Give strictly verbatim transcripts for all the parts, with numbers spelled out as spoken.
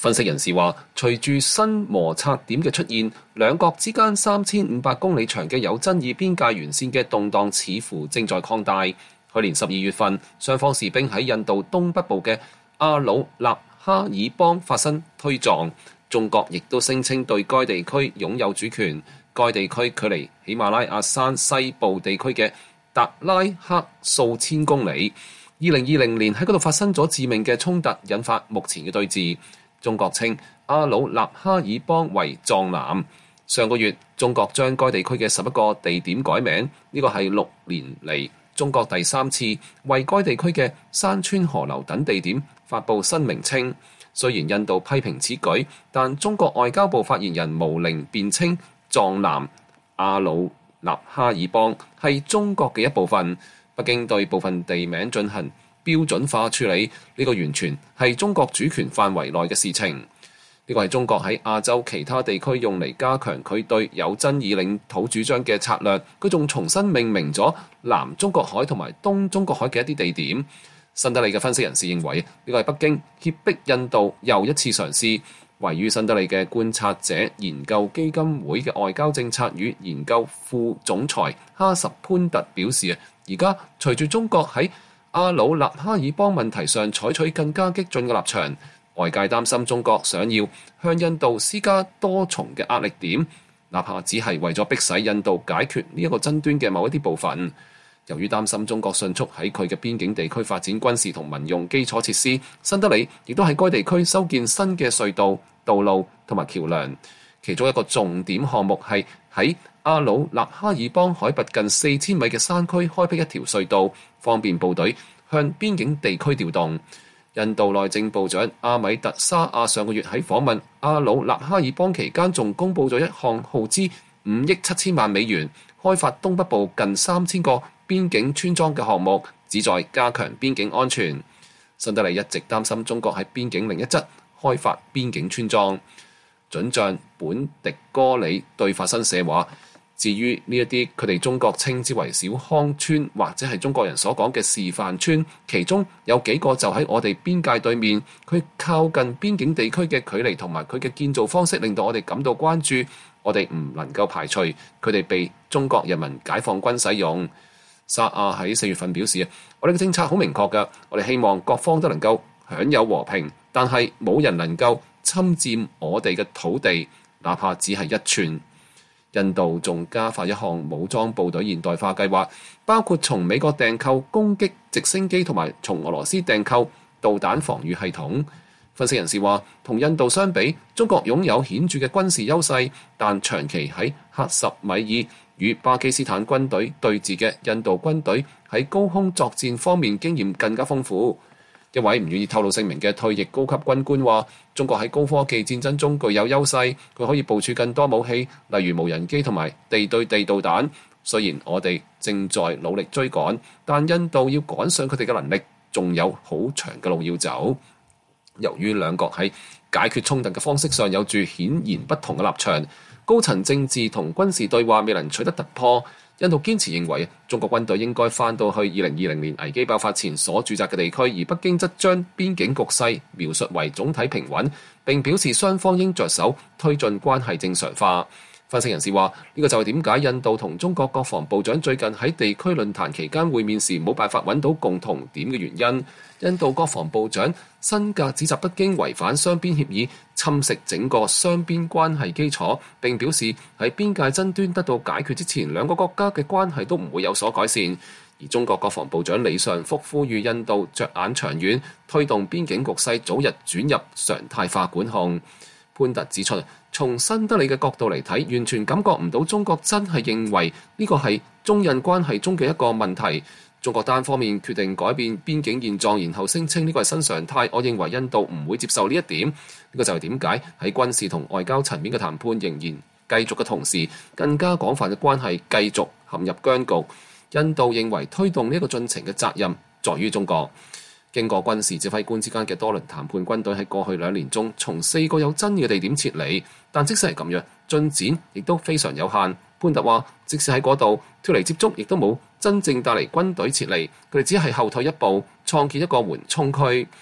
分析人士話，隨住新摩擦點嘅出現，兩國之間三千五百公里長嘅有爭議邊界沿線嘅動盪似乎正在擴大。去年十二月份，雙方士兵喺印度東北部嘅阿魯納哈爾邦發生推撞，中國亦都聲稱對該地區擁有主權。該地區距離喜馬拉雅山西部地區嘅達拉克數千公里。二零二零年喺嗰度發生咗致命嘅衝突，引發目前嘅對峙。中國稱阿魯納哈爾邦為藏南。上個月，中國將該地區嘅十一個地點改名，呢個係六年嚟中國第三次為該地區嘅山川河流等地點發布新名稱。雖然印度批評此舉，但中國外交部發言人毛寧辯稱藏南阿魯納哈爾邦係中國嘅一部分。北京對部分地名進行標準化處理，呢個完全係中國主權範圍內嘅事情。呢個係中國喺亞洲其他地區用嚟加強佢對有爭議領土主張嘅策略。佢仲重新命名咗南中國海同埋東中國海嘅一啲地點。新德里嘅分析人士認為，呢個係北京脅迫印度又一次嘗試。位於新德里嘅觀察者研究基金會嘅外交政策與研究副總裁哈什潘特表示啊，而家隨住中國喺阿魯納哈爾邦問題上採取更加激進嘅立場，外界擔心中國想要向印度施加多重嘅壓力點，哪怕只係為咗迫使印度解決呢一個爭端嘅某一啲部分。由於擔心中國迅速喺佢嘅邊境地區發展軍事同民用基礎設施，新德里亦都喺該地區修建新嘅隧道、道路同埋橋梁。其中一個重點項目係喺阿魯納哈爾邦海拔近四千米嘅山區開闢一條隧道，方便部隊向邊境地區調動。印度內政部長阿米特沙亞上個月喺訪問阿魯納哈爾邦期間，仲公佈咗一項耗資五億七千萬美元，開發東北部近三千個邊境村莊嘅項目，旨在加強邊境安全。新德里一直擔心中國喺邊境另一側開發邊境村莊。准將本迪哥里對法新社話，至於呢一啲佢哋中國稱之為小康村，或者係中國人所講嘅示範村，其中有幾個就喺我哋邊界對面。佢靠近邊境地區嘅距離同埋佢嘅建造方式令到我哋感到關注。我哋唔能夠排除佢哋被中國人民解放軍使用。沙亞喺四月份表示，我哋嘅政策好明確㗎，我哋希望各方都能夠享有和平，但係冇人能夠侵佔我哋嘅土地，哪怕只係一寸。印度仲加快一項武裝部隊現代化計劃，包括從美國訂購攻擊直升機同埋從俄羅斯訂購導彈防禦系統。分析人士話，同印度相比，中國擁有顯著嘅軍事優勢，但長期喺克什米爾與巴基斯坦軍隊對峙嘅印度軍隊喺高空作戰方面經驗更加豐富。一位唔願意透露姓名嘅退役高級軍官話，中國喺高科技戰爭中具有優勢，佢可以部署更多武器，例如無人機同埋地對地導彈。雖然我哋正在努力追趕，但印度要趕上佢哋嘅能力，仲有好長嘅路要走。由於兩國喺解決衝突嘅方式上有住顯然不同嘅立場，高層政治同軍事對話未能取得突破。印度堅持認為中國軍隊應該返到去二零二零年危機爆發前所駐紮嘅地區，而北京則將邊境局勢描述為總體平穩，並表示雙方應着手推進關係正常化。分析人士話，呢個就係點解印度同中國國防部長最近喺地區論壇期間會面時冇辦法揾到共同點嘅原因。印度國防部長辛格指責北京違反雙邊協議，侵蝕整個雙邊關係基礎，並表示喺邊界爭端得到解決之前，兩個國家嘅關係都唔會有所改善。而中國國防部長李尚福呼籲印度着眼長遠，推動邊境局勢早日轉入常態化管控。潘特指出，從新德里嘅角度嚟睇，完全感覺唔到中國真係認為呢個係中印關係中嘅一個問題。中國單方面決定改變邊境現狀，然後聲稱呢個係新常態。我認為印度唔會接受呢一點。呢個就係點解喺軍事同外交層面嘅談判仍然繼續嘅同時，更加廣泛嘅關係繼續陷入僵局。印度認為推動呢個進程嘅責任在於中國。經過軍事指揮官之間嘅多輪談判，軍隊喺過去兩年中從四個有爭議嘅地點撤離，但即使係咁樣，進展亦都非常有限。潘特話，即使喺嗰度脫離接觸，亦都冇真正帶嚟軍隊撤離，佢哋只係後退一步，創建一個緩衝區。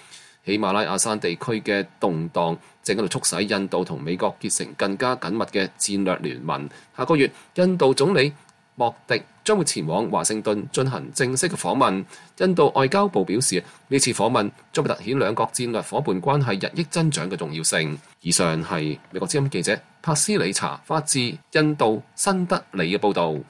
喜馬拉雅山地區嘅動盪正喺度促使印度同美國結成更加緊密嘅戰略聯盟。下個月，印度總理莫迪將會前往華盛頓進行正式嘅訪問。印度外交部表示，呢次訪問將會凸顯兩國戰略夥伴關係日益增長嘅重要性。以上係美國之音記者帕斯里查發自印度新德里嘅報導。